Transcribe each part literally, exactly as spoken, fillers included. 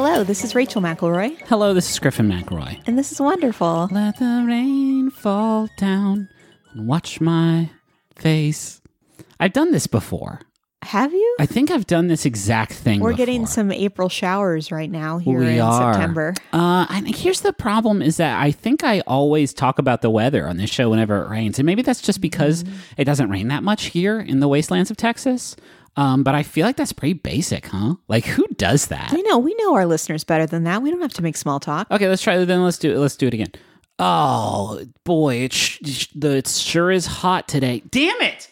Hello, this is Rachel McElroy. Hello, this is Griffin McElroy. And this is wonderful. Let the rain fall down and watch my face. I've done this before. Have you? I think I've done this exact thing We're before. getting some April showers right now here we in are. September. Uh, and here's the problem is that I think I always talk about the weather on this show whenever it rains. And maybe that's just because mm-hmm. it doesn't rain that much here in the wastelands of Texas. Um, but I feel like that's pretty basic, huh? Like, who does that? I know. We know our listeners better than that. We don't have to make small talk. Okay, let's try it. Then let's do it. Let's do it again. Oh, boy, it, sh- it sure is hot today. Damn it!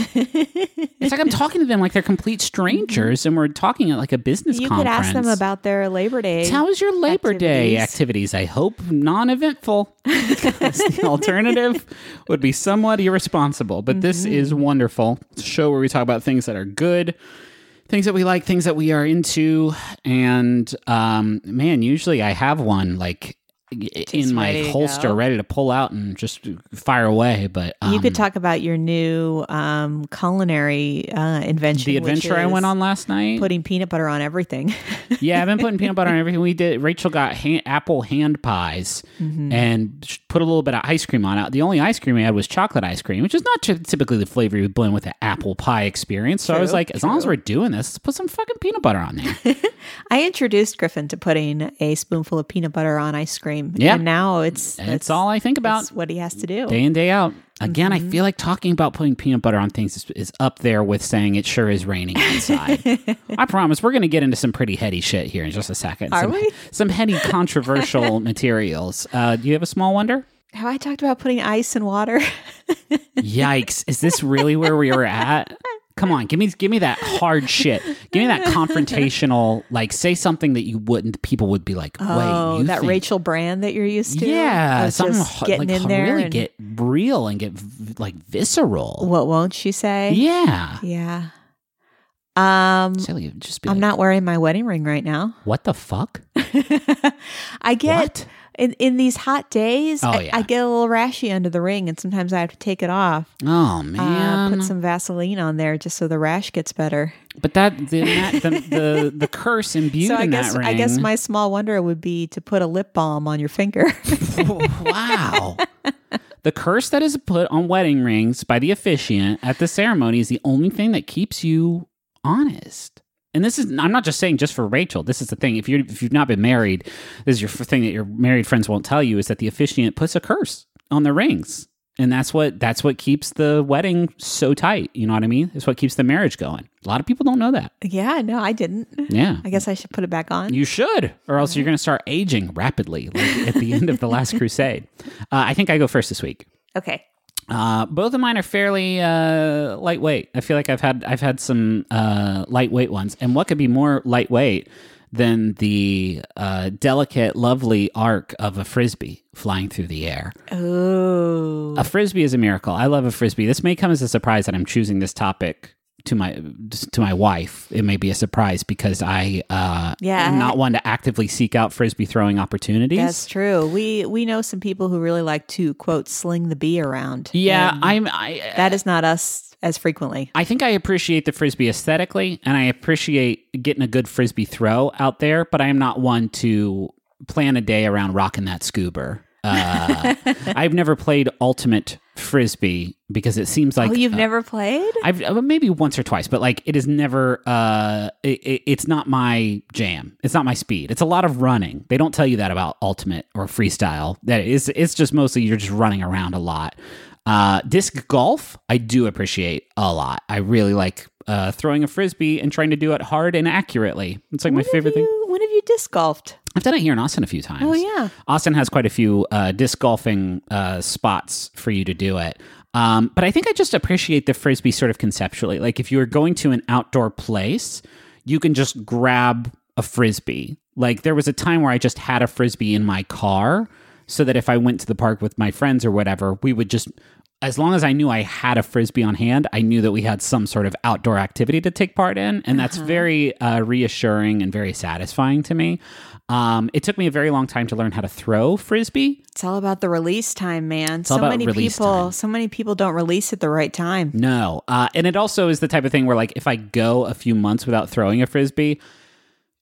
It's like I'm talking to them like they're complete strangers, and we're talking at like a business you conference. You could ask them about their Labor Day How was your Labor activities. Day activities? I hope non-eventful. The alternative would be somewhat irresponsible, but mm-hmm. this is wonderful. It's a show where we talk about things that are good, things that we like, things that we are into, and um, man, usually I have one like Just in my holster, go. ready to pull out and just fire away. But um, you could talk about your new um, culinary uh, invention. The adventure I went on last night, putting peanut butter on everything. Yeah, I've been putting peanut butter on everything. We did. Rachel got ha- apple hand pies mm-hmm. and put a little bit of ice cream on it. The only ice cream we had was chocolate ice cream, which is not typically the flavor you blend with an apple pie experience. So true, I was like, as true. long as we're doing this, let's put some fucking peanut butter on there. I introduced Griffin to putting a spoonful of peanut butter on ice cream. Yeah. And now it's... It's all I think about. It's what he has to do. Day in, day out. Again, mm-hmm. I feel like talking about putting peanut butter on things is, is up there with saying it sure is raining outside. I promise we're going to get into some pretty heady shit here in just a second. Are some, we? Some heady, controversial materials. Uh, do you have a small wonder? Have I talked about putting ice in water? Yikes. Is this really where we were at? Come on, give me give me that hard shit. Give me that confrontational, like, say something that you wouldn't, people would be like, wait, oh, you that think... Rachel Brand that you're used to? Yeah, something just getting like, in there really and... get real and get, like, visceral. What won't she say? Yeah. Yeah. Um, Silly, just be I'm like, not wearing my wedding ring right now. What the fuck? I get... What? In, in these hot days, oh, I, yeah. I get a little rashy under the ring, and sometimes I have to take it off. Oh, man. Uh, put some Vaseline on there just so the rash gets better. But that the that, the, the the curse imbued so I in guess, that ring. I guess my small wonder would be to put a lip balm on your finger. Wow. The curse that is put on wedding rings by the officiant at the ceremony is the only thing that keeps you honest. And this is, I'm not just saying just for Rachel. This is the thing. If, you're, if you've not been married, this is your thing that your married friends won't tell you is that the officiant puts a curse on the rings. And that's what that's what keeps the wedding so tight. You know what I mean? It's what keeps the marriage going. A lot of people don't know that. Yeah, no, I didn't. Yeah. I guess I should put it back on. You should, or else you're going to start aging rapidly, like at the end of The Last Crusade. Uh, I think I go first this week. Okay. Uh, both of mine are fairly uh, lightweight. I feel like I've had I've had some uh, lightweight ones, and what could be more lightweight than the uh, delicate, lovely arc of a frisbee flying through the air? Oh, a frisbee is a miracle. I love a frisbee. This may come as a surprise that I'm choosing this topic to my to my wife. It may be a surprise because I uh, yeah. am not one to actively seek out frisbee throwing opportunities. That's true. We we know some people who really like to, quote, sling the bee around. Yeah, I'm. I, that is not us as frequently. I think I appreciate the frisbee aesthetically, and I appreciate getting a good frisbee throw out there, but I am not one to plan a day around rocking that scuba. Uh, I've never played ultimate frisbee because it seems like oh you've uh, never played I've uh, maybe once or twice, but like it is never uh it, it, it's not my jam. It's not my speed. It's a lot of running. They don't tell you that about ultimate or freestyle. That is, it's just mostly you're just running around a lot. Uh disc golf I do appreciate a lot. I really like uh throwing a frisbee and trying to do it hard and accurately. It's like when my favorite you, thing. When have you disc golfed? I've done it here in Austin a few times. Oh, yeah. Austin has quite a few uh, disc golfing uh, spots for you to do it. Um, but I think I just appreciate the frisbee sort of conceptually. Like if you're going to an outdoor place, you can just grab a frisbee. Like there was a time where I just had a frisbee in my car so that if I went to the park with my friends or whatever, we would just... As long as I knew I had a frisbee on hand, I knew that we had some sort of outdoor activity to take part in. And that's uh-huh. very uh, reassuring and very satisfying to me. Um, it took me a very long time to learn how to throw frisbee. It's all about the release time, man. It's all so about many release people, time. so many people don't release at the right time. No. Uh, and it also is the type of thing where like if I go a few months without throwing a frisbee,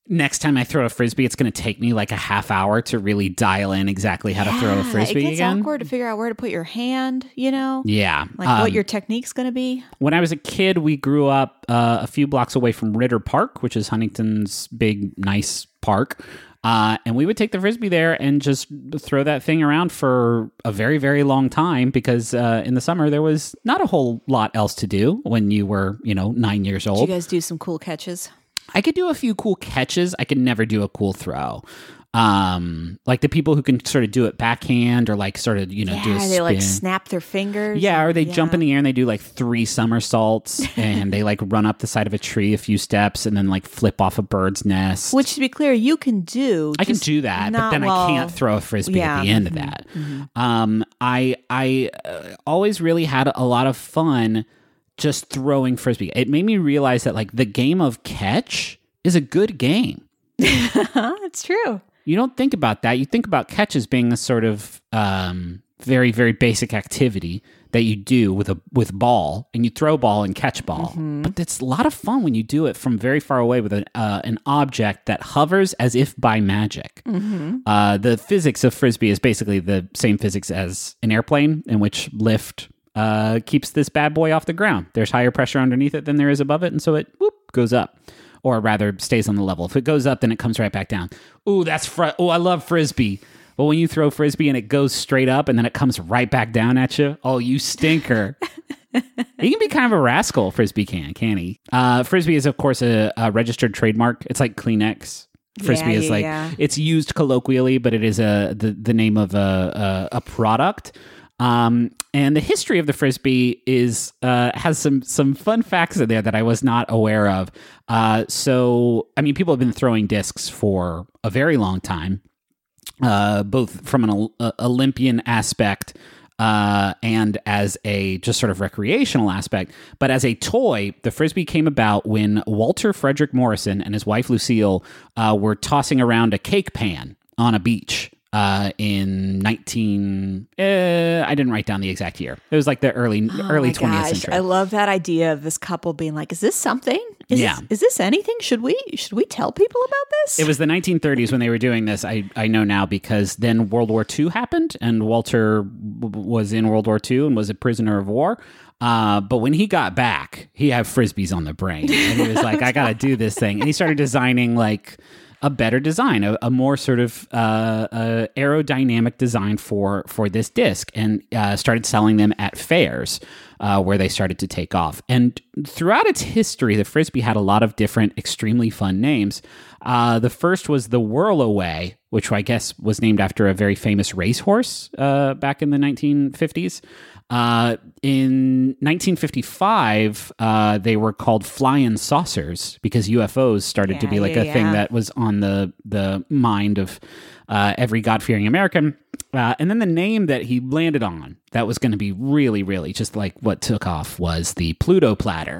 next time I throw a frisbee, it's going to take me like a half hour to really dial in exactly how yeah, to throw a frisbee it gets again. awkward to figure out where to put your hand, you know? Yeah. Like um, what your technique's going to be. When I was a kid, we grew up uh, a few blocks away from Ritter Park, which is Huntington's big, nice park. Uh, and we would take the frisbee there and just throw that thing around for a very, very long time because uh, in the summer there was not a whole lot else to do when you were, you know, nine years Did old. you guys do some cool catches? I could do a few cool catches. I could never do a cool throw. Um, like the people who can sort of do it backhand or like sort of, you know, Yeah, do a spin. they like snap their fingers. Yeah, or they yeah. jump in the air and they do like three somersaults and they like run up the side of a tree a few steps and then like flip off a bird's nest. Which, to be clear, you can do. I can just do that, but not then while- I can't throw a frisbee Yeah, at the end mhm, of that. mhm. Um, I I uh, always really had a lot of fun just throwing frisbee. It made me realize that like the game of catch is a good game. It's true. You don't think about that. You think about catch as being a sort of um, very, very basic activity that you do with a with ball, and you throw ball and catch ball. Mm-hmm. But it's a lot of fun when you do it from very far away with an uh, an object that hovers as if by magic. Mm-hmm. Uh, the physics of frisbee is basically the same physics as an airplane, in which lift uh, keeps this bad boy off the ground. There's higher pressure underneath it than there is above it, and so it whoop goes up. Or rather, stays on the level. If it goes up, then it comes right back down. Ooh, that's fr- oh, I love frisbee. But when you throw frisbee and it goes straight up and then it comes right back down at you, oh, you stinker. He can be kind of a rascal, frisbee can, can he? Uh, frisbee is, of course, a, a registered trademark. It's like Kleenex. Frisbee Yeah, is yeah, like, yeah. it's used colloquially, but it is a the, the name of a, a, a product. Um, and the history of the frisbee is uh, has some some fun facts in there that I was not aware of. Uh, so, I mean, people have been throwing discs for a very long time, uh, both from an uh, Olympian aspect uh, and as a just sort of recreational aspect. But as a toy, the frisbee came about when Walter Frederick Morrison and his wife Lucille uh, were tossing around a cake pan on a beach. Uh, in nineteen, uh, I didn't write down the exact year. It was like the early Oh early my twentieth gosh, century. I love that idea of this couple being like, "Is this something? Is Yeah. this, is this anything? Should we should we tell people about this?" It was the nineteen thirties when they were doing this. I, I know now because then World War Two happened and Walter w- was in World War Two and was a prisoner of war. Uh, but when he got back, he had frisbees on the brain and he was like, I got to do this thing. And he started designing like a better design, a, a more sort of uh, uh, aerodynamic design for for this disc, and uh, started selling them at fairs uh, where they started to take off. And throughout its history, the frisbee had a lot of different, extremely fun names. Uh, the first was the Whirlaway, which I guess was named after a very famous racehorse uh, back in the nineteen fifties. Uh, in nineteen fifty-five, uh, they were called flying saucers because U F Os started to Yeah, be like yeah, a thing yeah. that was on the the mind of uh, every God-fearing American. Uh, and then the name that he landed on that was going to be really, really just like what took off was the Pluto platter.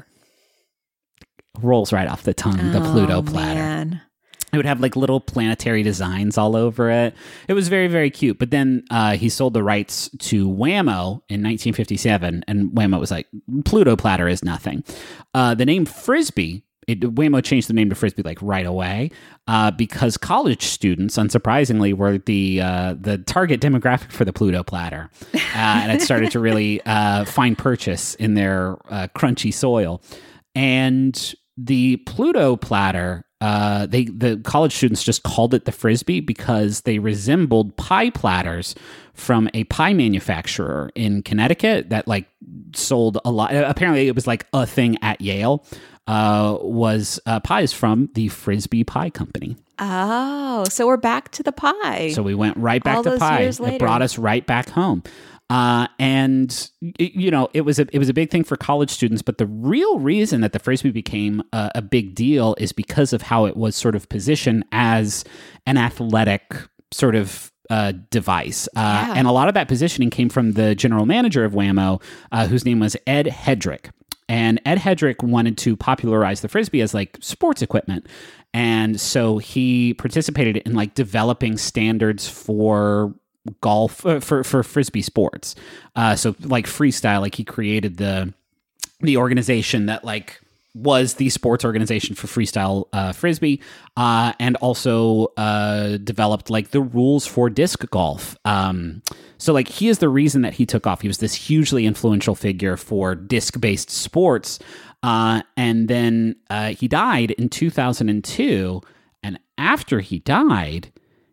Rolls right off the tongue, the Pluto Oh, platter. man. It would have like little planetary designs all over it. It was very, very cute. But then uh, he sold the rights to Whammo in nineteen fifty-seven, and Whammo was like, Pluto platter is nothing. Uh, the name Frisbee, it, Whammo changed the name to Frisbee like right away uh, because college students, unsurprisingly, were the uh, the target demographic for the Pluto platter. Uh, and it started to really uh, find purchase in their uh, crunchy soil. And the Pluto platter, uh, they the college students just called it the Frisbee because they resembled pie platters from a pie manufacturer in Connecticut that like sold a lot. Apparently, it was like a thing at Yale. Uh, was uh, pies from the Frisbee Pie Company. Oh, so we're back to the pie. So we went right back All to those pie. years It later. brought us right back home. Uh, and y- you know, it was a it was a big thing for college students. But the real reason that the Frisbee became a, a big deal is because of how it was sort of positioned as an athletic sort of uh, device. Uh, Yeah. And a lot of that positioning came from the general manager of Whammo, uh, whose name was Ed Hedrick. And Ed Hedrick wanted to popularize the Frisbee as like sports equipment. And so he participated in like developing standards for golf, uh, for, for Frisbee sports. Uh, so like freestyle, like he created the, the organization that like was the sports organization for freestyle uh, frisbee, uh, and also uh, developed like the rules for disc golf. Um, so like he is the reason that he took off. He was this hugely influential figure for disc-based sports, uh, and then uh, he died in two thousand two. And after he died,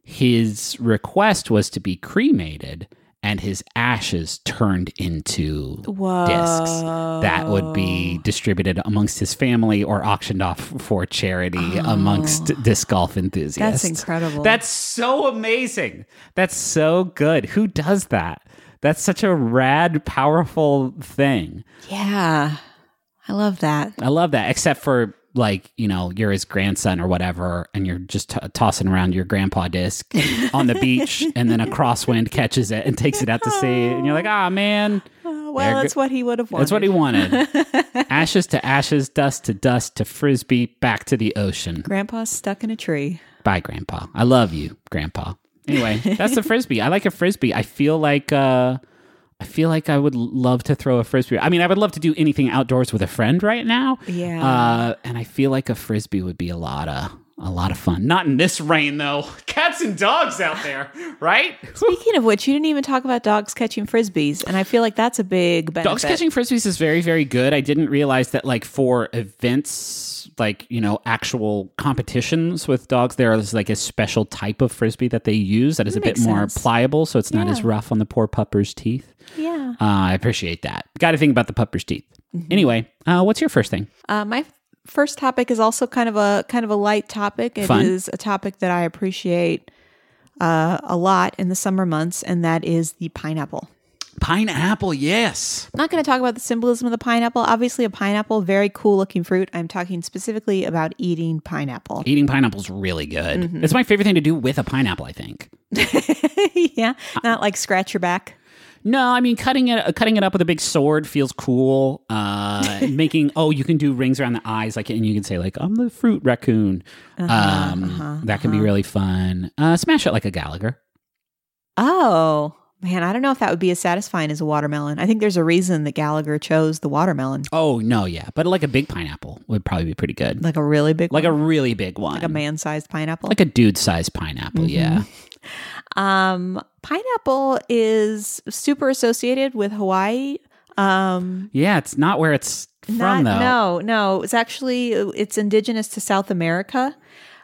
his request was to be cremated and his ashes turned into Whoa. discs that would be distributed amongst his family or auctioned off for charity Oh. amongst disc golf enthusiasts. That's incredible. That's so amazing. That's so good. Who does that? That's such a rad, powerful thing. Yeah. I love that. I love that, except for like, you know, you're his grandson or whatever, and you're just t- tossing around your grandpa disc on the beach, and then a crosswind catches it and takes it out to sea, and you're like, ah, man. Uh, well, that's what he would have wanted. That's what he wanted. Ashes to ashes, dust to dust, to frisbee, back to the ocean. Grandpa's stuck in a tree. Bye, Grandpa. I love you, Grandpa. Anyway, that's the frisbee. I like a frisbee. I feel like... uh I feel like I would love to throw a frisbee. I mean, I would love to do anything outdoors with a friend right now. Yeah. Uh, and I feel like a frisbee would be a lot of a lot of fun. Not in this rain, though. Cats and dogs out there, right? Speaking of which, you didn't even talk about dogs catching frisbees, and I feel like that's a big benefit. Dogs catching frisbees is very, very good. I didn't realize that, like, for events, like, you know, actual competitions with dogs, there is like a special type of frisbee that they use that is That a bit makes more sense. pliable, so it's not Yeah. as rough on the poor pupper's teeth. Yeah. Uh, I appreciate that. Got to think about the pupper's teeth. Anyway, uh, what's your first thing? Uh, my first topic is also kind of a kind of a light topic. It is Fun. a topic that I appreciate uh, a lot in the summer months, and that is the pineapple. Pineapple, yes. I'm not going to talk about the symbolism of the pineapple. Obviously, a pineapple, very cool looking fruit. I'm talking specifically about eating pineapple. Eating pineapple's really good. Mm-hmm. It's my favorite thing to do with a pineapple, I think. Yeah, not like scratch your back. No, I mean cutting it cutting it up with a big sword feels cool. Uh, making oh, you can do rings around the eyes, like, and you can say like I'm the fruit raccoon. Uh-huh, um, uh-huh, that can be really fun. Uh, smash it like a Gallagher. Oh, man, I don't know if that would be as satisfying as a watermelon. I think there's a reason that Gallagher chose the watermelon. Oh no, yeah, but like a big pineapple would probably be pretty good. Like a really big Like one? a really big one, Like a man-sized pineapple? like a dude-sized pineapple. Yeah. Um, pineapple is super associated with Hawaii. Um, Yeah, it's not where it's from, not, though. No, no, it's actually, it's indigenous to South America.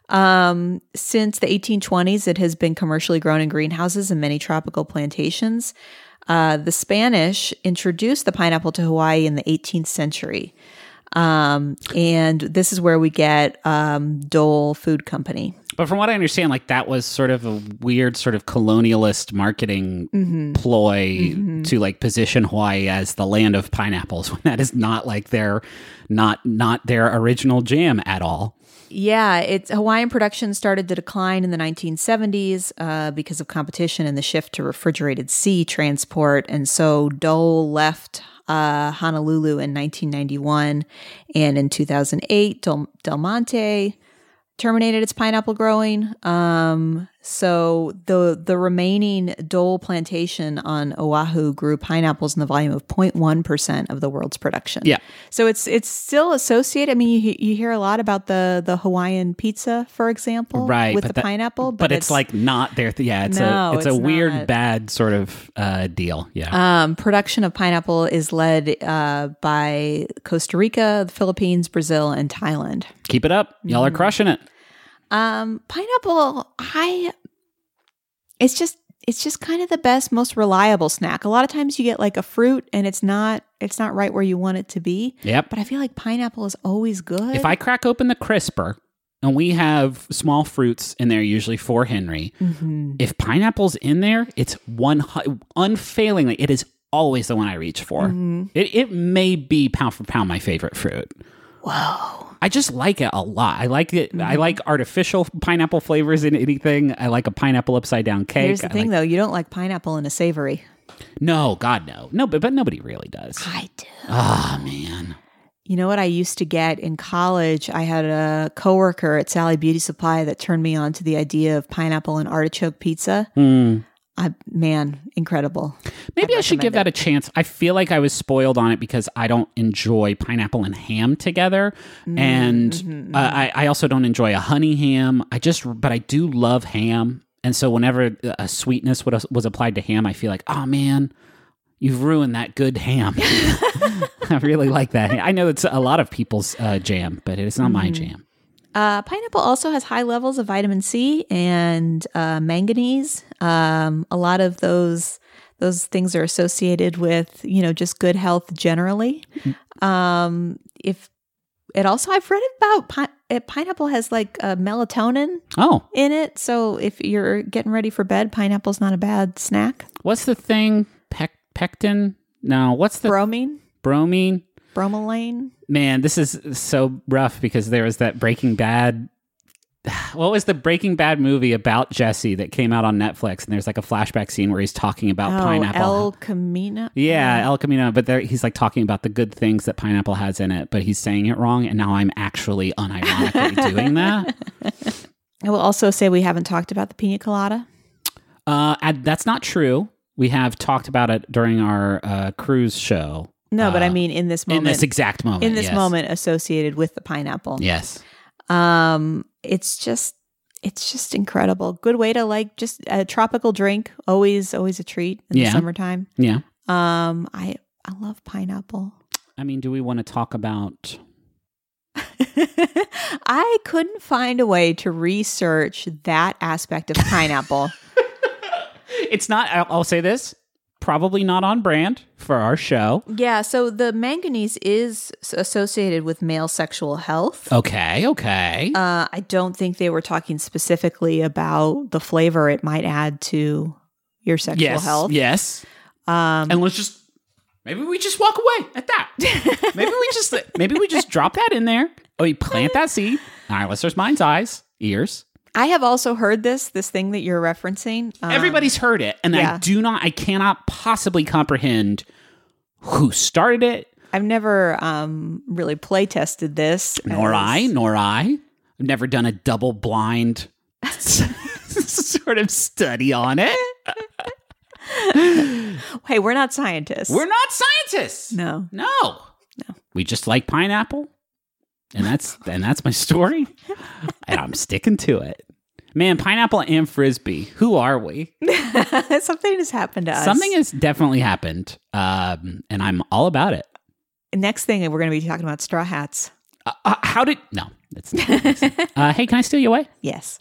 Um, since the eighteen twenties, it has been commercially grown in greenhouses and many tropical plantations. Uh, the Spanish introduced the pineapple to Hawaii in the eighteenth century. Um, and this is where we get um, Dole Food Company. But from what I understand, like that was sort of a weird sort of colonialist marketing Mm-hmm. ploy mm-hmm. to like position Hawaii as the land of pineapples when that is not like their not not their original jam at all. Yeah, it's Hawaiian production started to decline in the nineteen seventies uh, because of competition and the shift to refrigerated sea transport. And so Dole left uh, Honolulu in nineteen ninety-one. And in two thousand eight, Del, Del Monte terminated its pineapple growing. Um, so the the remaining Dole plantation on Oahu grew pineapples in the volume of zero point one percent of the world's production. Yeah. So it's it's still associated. I mean, you he- you hear a lot about the the Hawaiian pizza, for example, Right, with but the that- pineapple, But, it's, like not their th- yeah, it's No, a it's, it's a weird not. bad sort of uh, deal. Yeah. Um, production of pineapple is led uh, by Costa Rica, the Philippines, Brazil, and Thailand. Keep it up. Y'all mm-hmm. are crushing it. Um, pineapple, I, it's just, it's just kind of the best, most reliable snack. A lot of times you get like a fruit and it's not, it's not right where you want it to be. Yep. But I feel like pineapple is always good. If I crack open the crisper and we have small fruits in there, usually for Henry, Mm-hmm. if pineapple's in there, it's one hu- unfailingly, it is always the one I reach for. Mm-hmm. It it may be pound for pound my favorite fruit. Whoa. I just like it a lot. I like it. Mm-hmm. I like artificial pineapple flavors in anything. I like a pineapple upside down cake. Here's the I thing like- though, you don't like pineapple in a savory. no, God, no, no, but but nobody really does. I do. Ah, man. You know what I used to get in college? I had a coworker at Sally Beauty Supply that turned me on to the idea of pineapple and artichoke pizza. Mm. I, man, incredible. Maybe I'd I should give recommend that a chance. I feel like I was spoiled on it because I don't enjoy pineapple and ham together. Mm-hmm, And mm-hmm. uh, I, I also don't enjoy a honey ham. I just, but I do love ham. And so whenever a sweetness was, was applied to ham, I feel like, oh man, you've ruined that good ham. I really like that. I know it's a lot of people's uh, jam, but it's not mm-hmm. my jam. Uh, pineapple also has high levels of vitamin C and uh, manganese. Um, a lot of those those things are associated with, you know, just good health generally. Um, if it also, I've read about pi- it, pineapple has like uh, melatonin oh. in it. So if you're getting ready for bed, pineapple's not a bad snack. What's the thing? Pec- pectin? No. What's the bromine? Bromine. Bromelain. Man, this is so rough because there was that Breaking Bad. What was the Breaking Bad movie about Jesse that came out on Netflix? And there's like a flashback scene where he's talking about oh, pineapple. El Camino. Yeah, El Camino. But there, he's like talking about the good things that pineapple has in it, but he's saying it wrong. And now I'm actually unironically doing that. I will also say we haven't talked about the pina colada. Uh, and that's not true. We have talked about it during our uh, cruise show. No, but uh, I mean in this moment. In this exact moment. In this yes. moment associated with the pineapple. Yes. Um, it's just, it's just incredible. Good way to like just a tropical drink. Always, always a treat in yeah. the summertime. Yeah. Um, I, I love pineapple. I mean, do we want to talk about... I couldn't find a way to research that aspect of pineapple. It's not, I'll, I'll say this, probably not on brand for our show. Yeah, so the manganese is associated with male sexual health. Okay, okay. Uh, I don't think they were talking specifically about the flavor it might add to your sexual yes, health. Yes. Um, and let's just, maybe we just walk away at that. maybe we just, maybe we just drop that in there. Oh, we plant that seed. All right, listeners' minds, eyes, ears. I have also heard this, this thing that you're referencing. Um, Everybody's heard it. And yeah. I do not, I cannot possibly comprehend who started it. I've never um, really play tested this. Nor as... I, nor I. I've never done a double blind sort of study on it. Hey, we're not scientists. We're not scientists. No. No. No. We just like pineapple. And that's and that's my story. And I'm sticking to it. Man, pineapple and Frisbee. Who are we? Something has happened to us. Something has definitely happened. Um, and I'm all about it. Next thing, we're going to be talking about straw hats. Uh, uh, how did... No. That's not, that's not. Uh, hey, can I steal you away? Yes.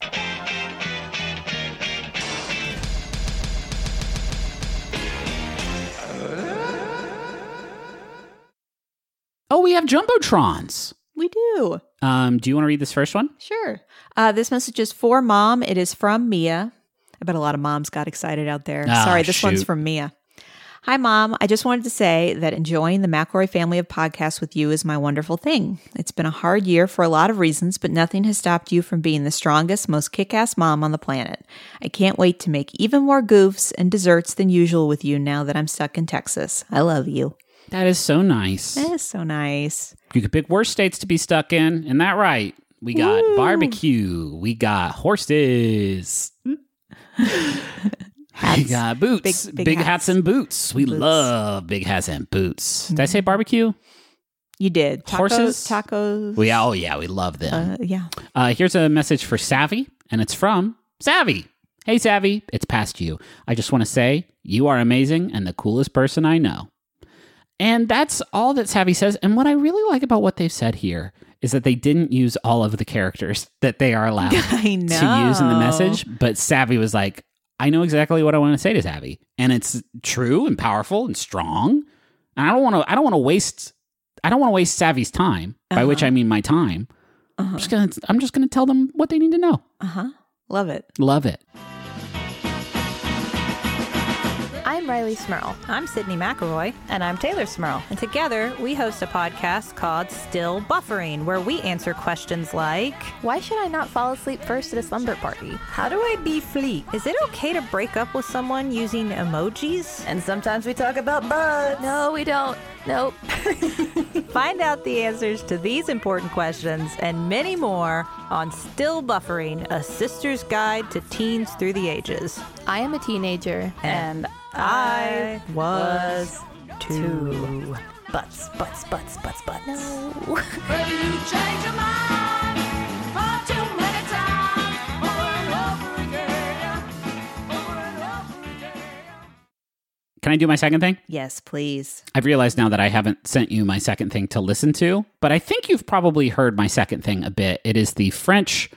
Oh, we have Jumbotrons. We do. Um, do you want to read this first one? Sure. Uh, this message is for Mom. It is from Mia. I bet a lot of moms got excited out there. Ah, Sorry, this shoot. one's from Mia. Hi, Mom. I just wanted to say that enjoying the McElroy family of podcasts with you is my wonderful thing. It's been a hard year for a lot of reasons, but nothing has stopped you from being the strongest, most kick-ass mom on the planet. I can't wait to make even more goofs and desserts than usual with you now that I'm stuck in Texas. I love you. That is so nice. That is so nice. You could pick worse states to be stuck in. Isn't that right? We got Woo. barbecue. We got horses. Hats. We got boots. Big, Big, big hats. hats. and boots. We Boots. love big hats and boots. Did I say barbecue? You did. Tacos, Horses? Tacos. We, oh, yeah. We love them. Uh, yeah. Uh, here's a message for Savvy, and it's from Savvy. Hey, Savvy. It's past you. I just want to say you are amazing and the coolest person I know. And that's all that Savvy says. And what I really like about what they've said here is that they didn't use all of the characters that they are allowed I know. to use in the message. But Savvy was like, I know exactly what I want to say to Savvy. And it's true and powerful and strong. And I don't want to I don't want to waste I don't want to waste Savvy's time, by Uh-huh. which I mean my time. Uh-huh. I'm just gonna I'm just gonna tell them what they need to know. Uh-huh. Love it. Love it. I'm Riley Smurl. I'm Sydney McElroy. And I'm Taylor Smurl. And together, we host a podcast called Still Buffering, where we answer questions like, Why should I not fall asleep first at a slumber party? how do I be fleet? Is it okay to break up with someone using emojis? And sometimes we talk about bugs. No, we don't. Nope. Find out the answers to these important questions and many more on Still Buffering, a sister's guide to teens through the ages. I am a teenager. And I was too. Butts, butts, butts, butts, butts. No. But you change your mind far too many times, over and over again, over and over again. Can I do my second thing? Yes, please. I've realized now that I haven't sent you my second thing to listen to, but I think you've probably heard my second thing a bit. It is the French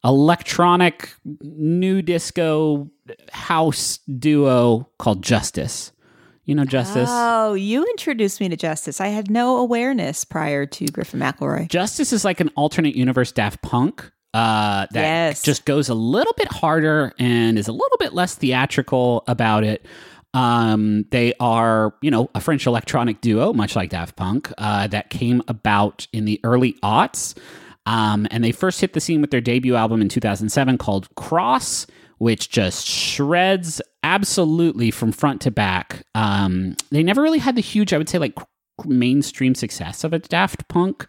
electronic new disco house duo called Justice. You know Justice? Oh, you introduced me to Justice. I had no awareness prior to Griffin McElroy. Justice is like an alternate universe Daft Punk uh, that Yes. just goes a little bit harder and is a little bit less theatrical about it. Um, they are, you know, a French electronic duo, much like Daft Punk, uh, that came about in the early aughts. Um, and they first hit the scene with their debut album in two thousand seven called Cross, which just shreds absolutely from front to back. Um, they never really had the huge, I would say, like mainstream success of a Daft Punk,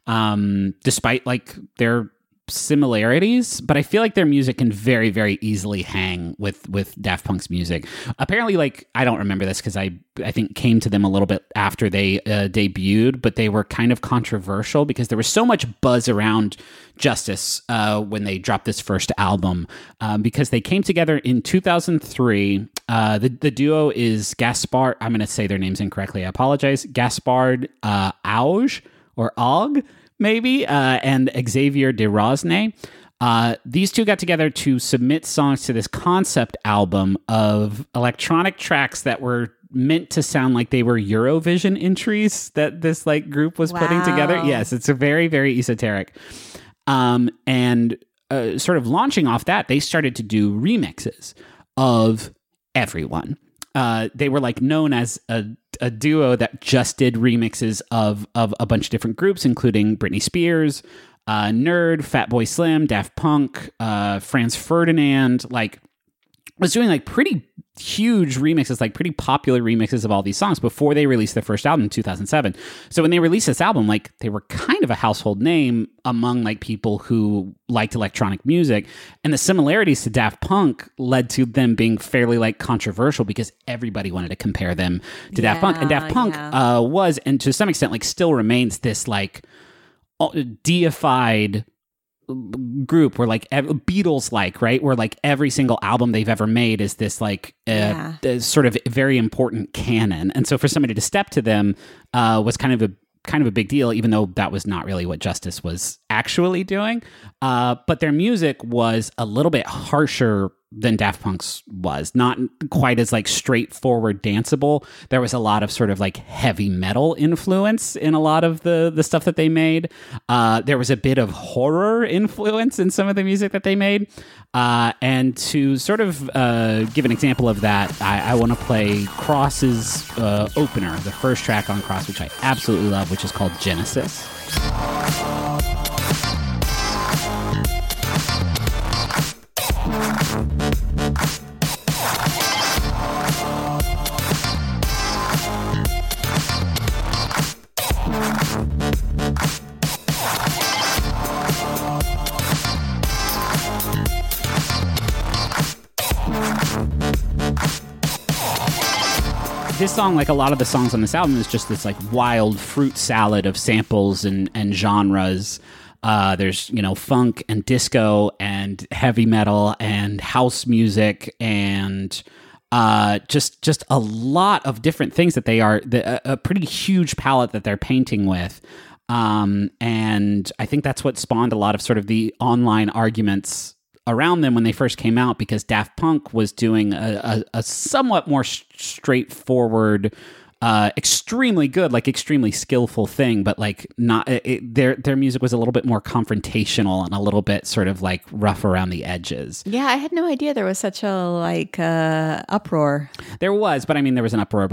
um, despite like their similarities, but I feel like their music can very, very easily hang with with Daft Punk's music. Apparently, like, I don't remember this because I I think came to them a little bit after they uh, debuted, but they were kind of controversial because there was so much buzz around Justice uh, when they dropped this first album, um, because they came together in two thousand three. Uh, the, the duo is Gaspard, I'm going to say their names incorrectly, I apologize, Gaspard uh, Auge, or Og, maybe, uh, and Xavier de Rosnay. Uh, these two got together to submit songs to this concept album of electronic tracks that were meant to sound like they were Eurovision entries that this like group was putting together. Wow. Yes, it's a very, very esoteric. Um, and uh, sort of launching off that, they started to do remixes of everyone. Uh, they were like known as a, a duo that just did remixes of of a bunch of different groups, including Britney Spears, uh, Nerd, Fatboy Slim, Daft Punk, uh, Franz Ferdinand. Like, was doing like pretty huge remixes, like pretty popular remixes of all these songs before they released their first album in two thousand seven. So when they released this album, like they were kind of a household name among like people who liked electronic music. And the similarities to Daft Punk led to them being fairly like controversial because everybody wanted to compare them to Daft Punk. And Daft Yeah, Punk yeah. uh, was, and to some extent, like still remains this like deified group where like ev- Beatles like, right, where like every single album they've ever made is this like uh, Yeah. uh, sort of very important canon. And so for somebody to step to them uh, was kind of a kind of a big deal, even though that was not really what Justice was actually doing. Uh, but their music was a little bit harsher than Daft Punk's was, not quite as like straightforward danceable. There was a lot of sort of like heavy metal influence in a lot of the the stuff that they made. Uh, there was a bit of horror influence in some of the music that they made. Uh, and to sort of uh, give an example of that, I, I want to play Cross's uh, opener, the first track on Cross, which I absolutely love, which is called Genesis. This song, like a lot of the songs on this album, is just this like wild fruit salad of samples and, and genres. Uh, there's, you know, funk and disco and heavy metal and house music and uh, just just a lot of different things that they are, the, a, a pretty huge palette that they're painting with. Um, and I think that's what spawned a lot of sort of the online arguments around them when they first came out, because Daft Punk was doing a, a, a somewhat more sh- straightforward, uh, extremely good, like extremely skillful thing, but like not it, their their music was a little bit more confrontational and a little bit sort of like rough around the edges. Yeah, I had no idea there was such a like uh, uproar. There was, but I mean, there was an uproar about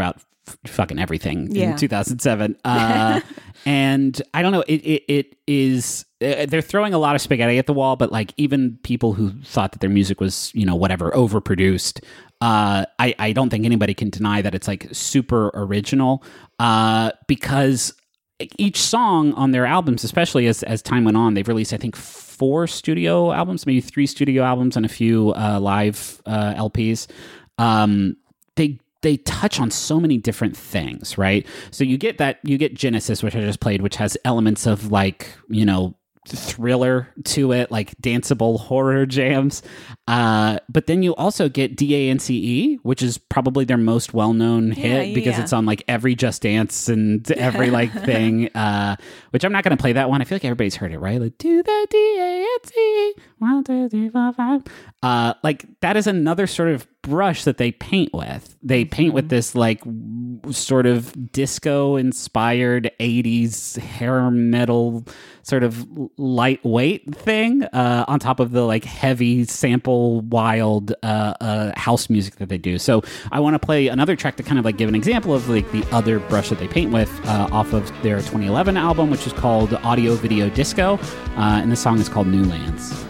f- fucking everything Yeah. in two thousand seven. Uh, and I don't know, it, it, it is, uh, they're throwing a lot of spaghetti at the wall, but like even people who thought that their music was, you know, whatever, overproduced, uh, I, I don't think anybody can deny that it's like super original, uh, because each song on their albums, especially as, as time went on, they've released, I think, four studio albums, maybe three studio albums and a few uh, live uh, L Ps. Um, they they touch on so many different things, right? So you get that, you get Genesis, which I just played, which has elements of like, you know, thriller to it, like danceable horror jams. Uh, but then you also get D A N C E, which is probably their most well-known hit yeah, because yeah. it's on like every Just Dance and every like thing, uh, which I'm not going to play that one. I feel like everybody's heard it, right? Like, do the D A N C E, one, two, three, four, five. Uh, like that is another sort of brush that they paint with. They paint with this like w- sort of disco-inspired eighties hair metal sort of lightweight thing uh, on top of the like heavy sample wild uh, uh, house music that they do. So I want to play another track to kind of like give an example of like the other brush that they paint with uh, off of their twenty eleven album, which is called Audio Video Disco, uh, and the song is called New Lands.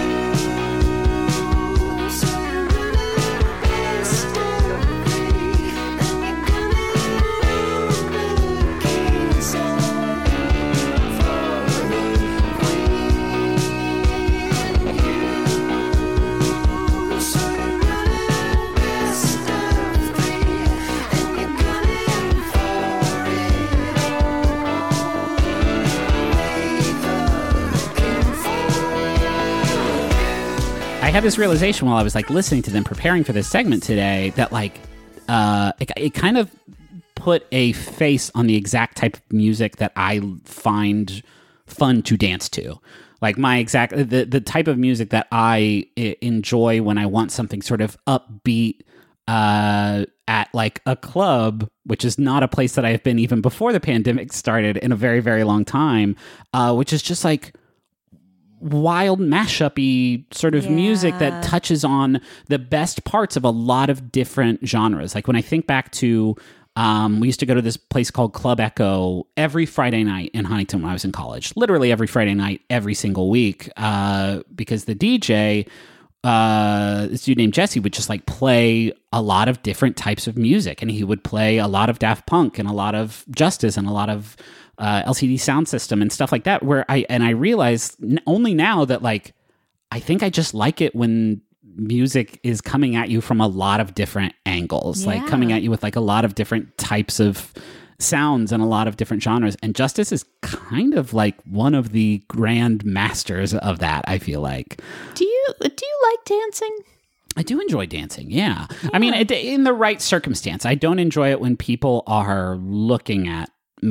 I had this realization while I was like listening to them preparing for this segment today that like uh, it, it kind of put a face on the exact type of music that I find fun to dance to. Like my exact the the type of music that I I enjoy when I want something sort of upbeat uh, at like a club, which is not a place that I have been even before the pandemic started in a very very long time, uh, which is just like wild mashup-y sort of Yeah. music that touches on the best parts of a lot of different genres. Like when I think back to, um, we used to go to this place called Club Echo every Friday night in Huntington when I was in college. Literally every Friday night, every single week, uh, because the D J, uh, this dude named Jesse, would just like play a lot of different types of music, and he would play a lot of Daft Punk and a lot of Justice and a lot of Uh, L C D sound system and stuff like that, where I and I realized n- only now that like I think I just like it when music is coming at you from a lot of different angles, like Yeah. coming at you with like a lot of different types of sounds and a lot of different genres. And Justice is kind of like one of the grand masters of that, I feel like. Do you do you like dancing? I do enjoy dancing, yeah. I mean, it, in the right circumstance. I don't enjoy it when people are looking at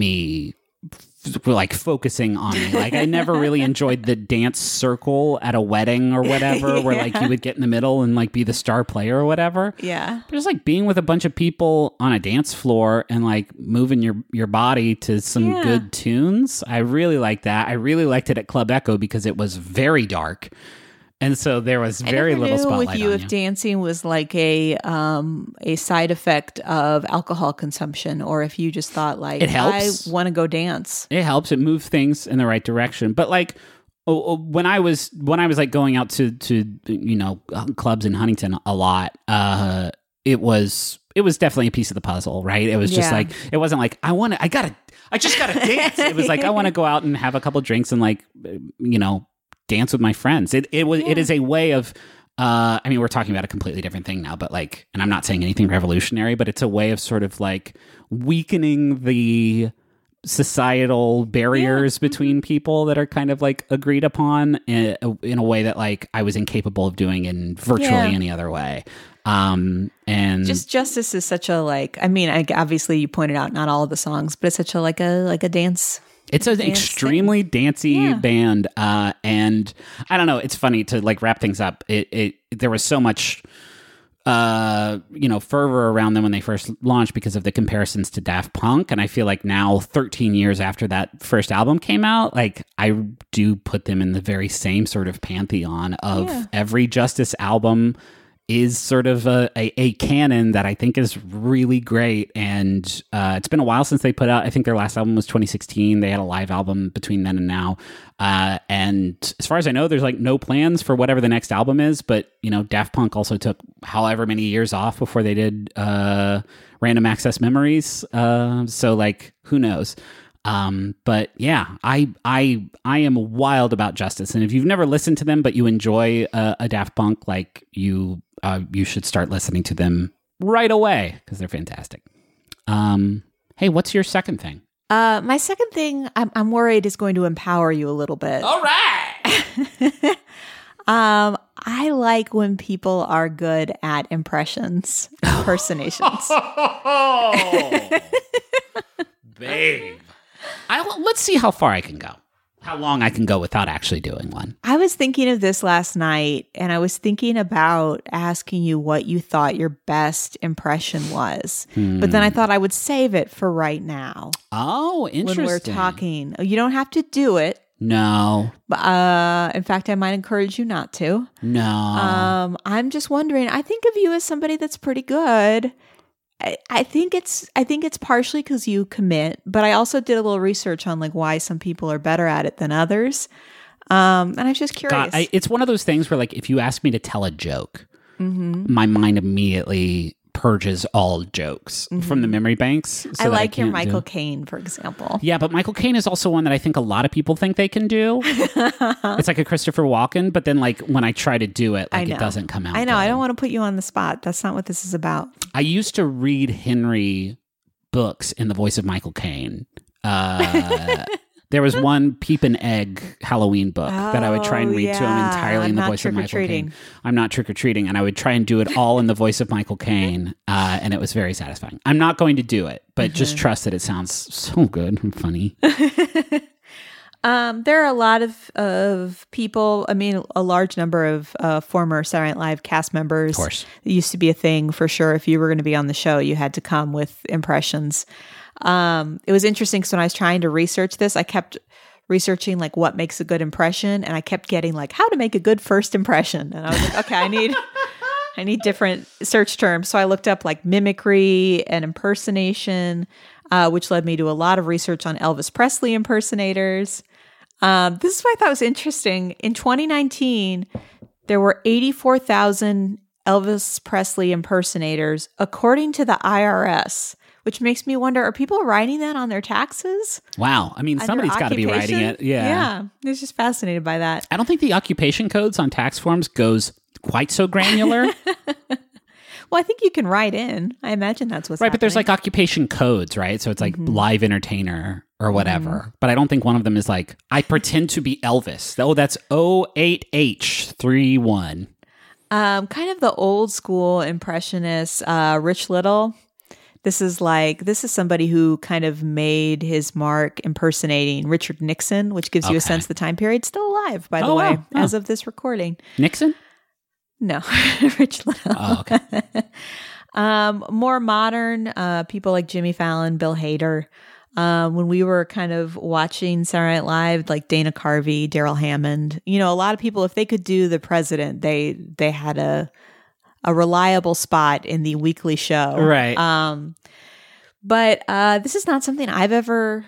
me f- like focusing on me. Like I never really enjoyed the dance circle at a wedding or whatever, where like you would get in the middle and like be the star player or whatever. Yeah. But just like being with a bunch of people on a dance floor and like moving your your body to some Yeah. good tunes. I really like that. I really liked it at Club Echo because it was very dark. And so there was very I never little knew spotlight with you on if you. dancing was like a um a side effect of alcohol consumption, or if you just thought like It helps. I want to go dance. It helps. It moves things in the right direction. But like oh, oh, when I was when I was like going out to to you know clubs in Huntington a lot, uh, it was it was definitely a piece of the puzzle, right? It was just Yeah. like it wasn't like I want to I gotta I just gotta dance. It was like I want to go out and have a couple drinks and like you know dance with my friends. It it was it is a way of. Uh, I mean, we're talking about a completely different thing now, but like, and I'm not saying anything revolutionary, but it's a way of sort of like weakening the societal barriers between people that are kind of like agreed upon in, in a way that like I was incapable of doing in virtually Yeah. any other way. Um, and Just Justice is such a like. I mean, I, obviously you pointed out not all of the songs, but it's such a like a like a dance. it's an dance extremely dancey Yeah. band. Uh, and I don't know, it's funny to like wrap things up. It, it, there was so much, uh, you know, fervor around them when they first launched because of the comparisons to Daft Punk. And I feel like now thirteen years after that first album came out, like I do put them in the very same sort of pantheon of Yeah. every Justice album is sort of a, a, a canon that I think is really great. And uh, it's been a while since they put out, I think their last album was twenty sixteen. They had a live album between then and now. Uh, and as far as I know, there's like no plans for whatever the next album is. But, you know, Daft Punk also took however many years off before they did uh, Random Access Memories. Uh, so like, who knows? Um, but yeah, I, I, I am wild about Justice. And if you've never listened to them, but you enjoy uh, a Daft Punk, like you, uh, you should start listening to them right away because they're fantastic. Um, hey, what's your second thing? Uh, my second thing, I'm, I'm worried is going to empower you a little bit. All right. um, I like when people are good at impressions, impersonations. Oh, babe. I, let's see how far I can go. How long I can go without actually doing one. I was thinking of this last night, and I was thinking about asking you what you thought your best impression was. Hmm. But then I thought I would save it for right now Oh, interesting. when we're talking. You don't have to do it. No, But, uh, in fact, I might encourage you not to. no. Um, I'm just wondering. I think of you as somebody that's pretty good. I, I think it's. I think it's partially because you commit, but I also did a little research on like why some people are better at it than others. Um, and I was just curious. God, I, it's one of those things where, like, if you ask me to tell a joke, Mm-hmm. my mind immediately purges all jokes from the memory banks. so I that like your can't Michael do- Caine, for example. Yeah, but Michael Caine is also one that I think a lot of people think they can do. It's like a Christopher Walken, but then like when I try to do it, I like know. it doesn't come out. I know. I good. don't want to put you on the spot. That's not what this is about. I used to read Henry books in the voice of Michael Caine. Uh, there was one Peep and Egg Halloween book that I would try and Oh, read to him yeah. entirely in I'm the not voice of Michael trick-or-treating. Caine. I'm not trick or treating, and I would try and do it all in the voice of Michael Caine, uh, and it was very satisfying. I'm not going to do it, but Mm-hmm. just trust that it sounds so good and funny. Um, there are a lot of, of people, I mean, a large number of uh, former Saturday Night Live cast members. Of course. It used to be a thing for sure. If you were going to be on the show, you had to come with impressions. Um, it was interesting because when I was trying to research this, I kept researching like what makes a good impression, and I kept getting like how to make a good first impression. And I was like, okay, I need I need different search terms. So I looked up like mimicry and impersonation, uh, which led me to a lot of research on Elvis Presley impersonators. Um, this is what I thought was interesting. In twenty nineteen, there were eighty-four thousand Elvis Presley impersonators, according to the I R S, which makes me wonder, are people writing that on their taxes? Wow. I mean, Under somebody's got to be writing occupation? it. Yeah. Yeah. I was just fascinated by that. I don't think the occupation codes on tax forms goes quite so granular. Well, I think you can write in. I imagine that's what's Right, but there's happening. like occupation codes, right? So it's like Mm-hmm. live entertainer or whatever. But I don't think one of them is like, I pretend to be Elvis. Oh, that's oh eight H three one. Um, kind of the old school impressionist, uh, Rich Little. This is like, this is somebody who kind of made his mark impersonating Richard Nixon, which gives you a Okay. sense the time period. Still alive, by the Oh, way, wow. Oh. as of this recording. Nixon? No, Rich Little. Oh, okay. Um, more modern, uh, people like Jimmy Fallon, Bill Hader. Um, when we were kind of watching Saturday Night Live, like Dana Carvey, Daryl Hammond, you know, a lot of people, if they could do the president, they they had a a reliable spot in the weekly show, Right. Um, but uh, this is not something I've ever.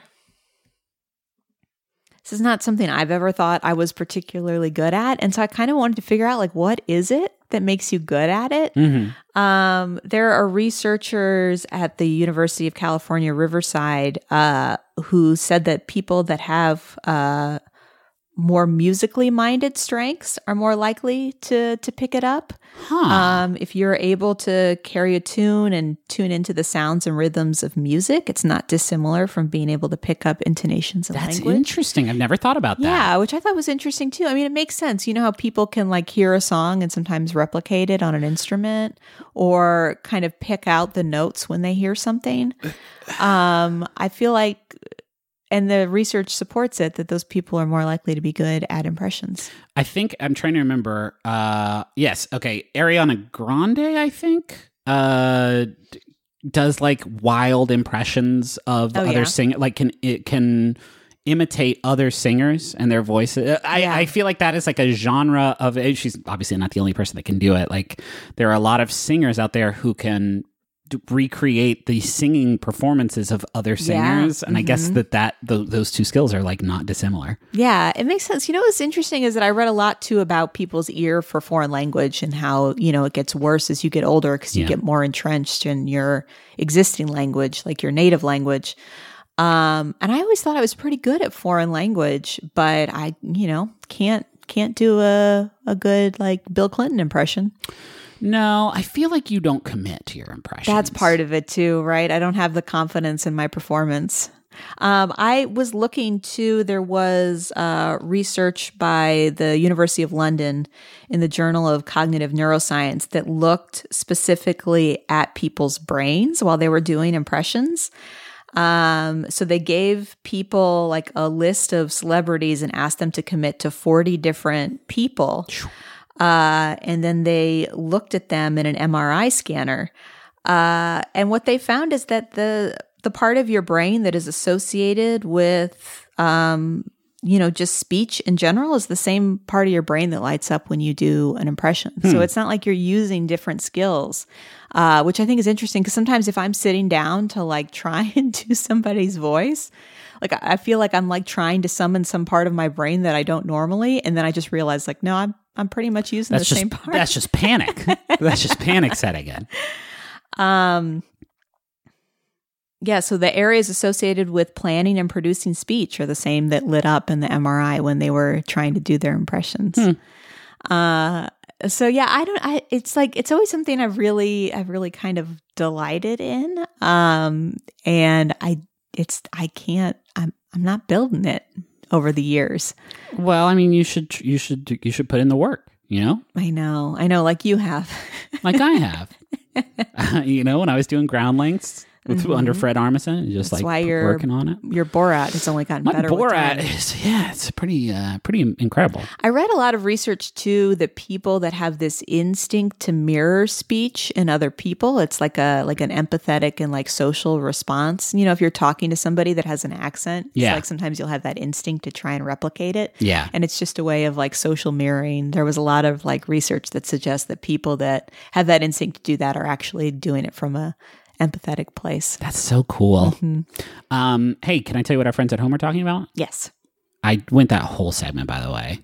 This is not something I've ever thought I was particularly good at, and so I kind of wanted to figure out like what is it that makes you good at it. Mm-hmm. Um, there are researchers at the University of California, Riverside, uh, who said that people that have uh, more musically minded strengths are more likely to to pick it up. Huh. Um, if you're able to carry a tune and tune into the sounds and rhythms of music, it's not dissimilar from being able to pick up intonations of That's language. interesting. I've never thought about that. Yeah, which I thought was interesting too. I mean, it makes sense. You know how people can like hear a song and sometimes replicate it on an instrument or kind of pick out the notes when they hear something. Um, I feel like, and the research supports it, that those people are more likely to be good at impressions. I think I'm trying to remember. Uh, yes. Okay. Ariana Grande, I think, uh, d- does like wild impressions of Oh, other yeah? singers. Like can it can imitate other singers and their voices. I, Yeah. I feel like that is like a genre of. She's obviously not the only person that can do it. Like there are a lot of singers out there who can d- recreate the singing performances of other singers, Yeah. and I guess Mhm. that that th- those two skills are like not dissimilar. Yeah, it makes sense. You know what's interesting is that I read a lot too about people's ear for foreign language and how, you know, it gets worse as you get older because you Yeah. get more entrenched in your existing language, like your native language. Um, and I always thought I was pretty good at foreign language, but I, you know, can't can't do a a good like Bill Clinton impression. No, I feel like you don't commit to your impressions. That's part of it too, right? I don't have the confidence in my performance. Um, I was looking too, there was uh, research by the University of London in the Journal of Cognitive Neuroscience that looked specifically at people's brains while they were doing impressions. Um, so they gave people like a list of celebrities and asked them to commit to forty different people. Uh, and then they looked at them in an M R I scanner. Uh, and what they found is that the the part of your brain that is associated with, um, you know, just speech in general is the same part of your brain that lights up when you do an impression. So it's not like you're using different skills, uh, which I think is interesting because sometimes if I'm sitting down to like try and do somebody's voice, like I I feel like I'm like trying to summon some part of my brain that I don't normally, and then I just realize like, no, I'm I'm pretty much using That's the just same part. that's just panic. That's just panic setting in. Um, yeah, so the areas associated with planning and producing speech are the same that lit up in the M R I when they were trying to do their impressions. Hmm. Uh, so yeah, I don't. I it's like it's always something I've really, I've really kind of delighted in. Um, and I, it's I can't. I'm I'm not building it over the years. Well, I mean, you should you should you should put in the work. You know, I know, I know, like you have. like I have. You know, when I was doing ground lengths with under Fred Armisen, just That's like why you're working on it. Your Borat has only gotten My better. with Borat time. is yeah, it's pretty uh, pretty incredible. I read a lot of research too that people that have this instinct to mirror speech in other people, it's like a like an empathetic and like social response. You know, if you're talking to somebody that has an accent, it's Yeah. like sometimes you'll have that instinct to try and replicate it. Yeah. And it's just a way of like social mirroring. There was a lot of like research that suggests that people that have that instinct to do that are actually doing it from a empathetic place. That's so cool. Mm-hmm. Um, hey, can I tell you what our friends at home are talking about? Yes. I went that whole segment, by the way,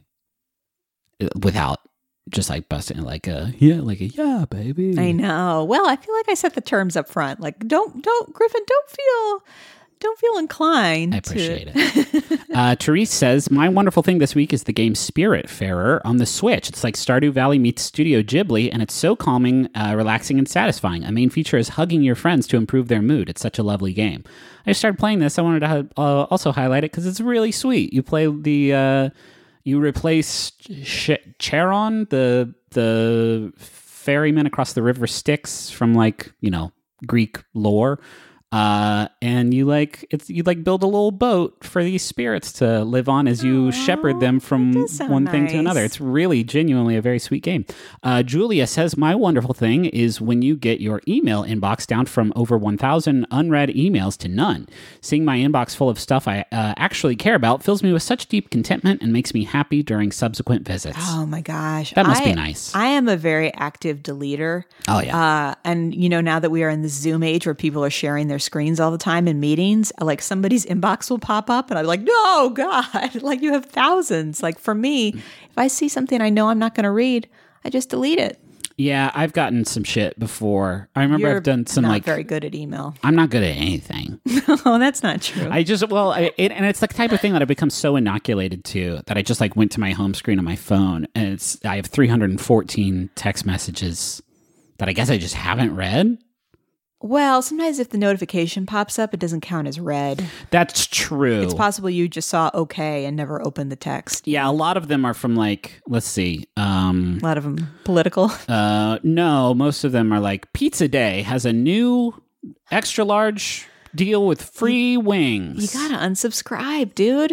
without just like busting like a yeah, like a yeah, baby. I know. Well, I feel like I set the terms up front. Like, don't, don't, Griffin, don't feel, don't feel inclined. I appreciate to... it. uh, Therese says, my wonderful thing this week is the game Spiritfarer on the Switch. It's like Stardew Valley meets Studio Ghibli, and it's so calming, uh, relaxing, and satisfying. A main feature is hugging your friends to improve their mood. It's such a lovely game. I started playing this. I wanted to uh, also highlight it because it's really sweet. You play the, uh, you replace Ch- Charon, the the ferryman across the river Styx from like, you know, Greek lore. Uh, and you like it's you like build a little boat for these spirits to live on as you Aw, shepherd them from that does sound one thing to another. nice. It's really genuinely a very sweet game. Uh, Julia says, my wonderful thing is when you get your email inbox down from over one thousand unread emails to none. Seeing my inbox full of stuff I uh, actually care about fills me with such deep contentment and makes me happy during subsequent visits. Oh my gosh. That must I, be nice. I am a very active deleter. Oh, yeah. Uh, and you know, now that we are in the Zoom age where people are sharing their screens all the time in meetings, like somebody's inbox will pop up and I'm like, no, God, like you have thousands. Like for me, if I see something I know I'm not going to read, I just delete it. Yeah, I've gotten some shit before. I remember You're I've done some not like very good at email. I'm not good at anything. Oh, that's not true. I just well, I, it, and it's the type of thing that I've become so inoculated to that I just like went to my home screen on my phone, and it's I have three hundred fourteen text messages that I guess I just haven't read. Well, sometimes if the notification pops up, it doesn't count as read. That's true. It's possible you just saw okay and never opened the text. Yeah, a lot of them are from like let's see, um, A lot of them political. uh, no, most of them are like Pizza Day has a new extra large deal with free wings. You gotta unsubscribe, dude.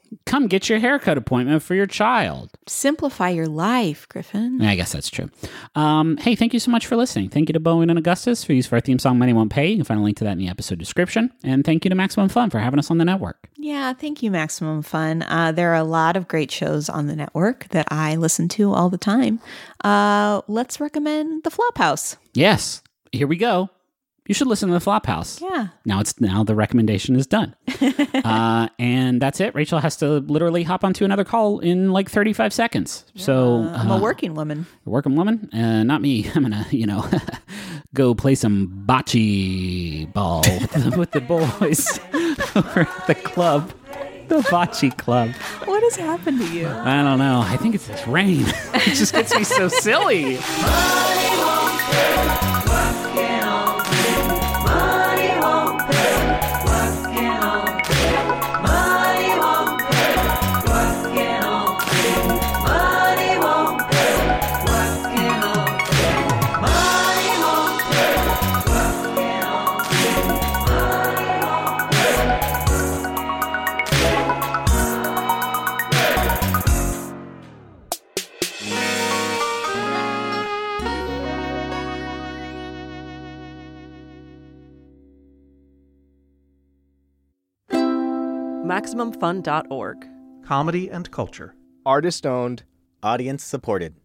come get your haircut appointment for your child. Simplify your life, Griffin. Yeah, I guess that's true. Um, hey, thank you so much for listening. Thank you to Bowen and Augustus for use for our theme song, Money Won't Pay. You can find a link to that in the episode description. And thank you to Maximum Fun for having us on the network. Yeah, thank you, Maximum Fun. Uh, there are a lot of great shows on the network that I listen to all the time. Uh, let's recommend The Flophouse. Yes, here we go. You should listen to The Flophouse. Yeah. Now it's now the recommendation is done. uh, and that's it. Rachel has to literally hop onto another call in like thirty-five seconds. So Uh, I'm uh, a working woman. a working woman, uh, not me. I'm gonna, you know, go play some bocce ball with the, with the boys over at the club, the bocce club. What has happened to you? I don't know. I think it's this rain. It just gets me so silly. Maximum Fun dot org. Comedy and culture. Artist owned, audience supported.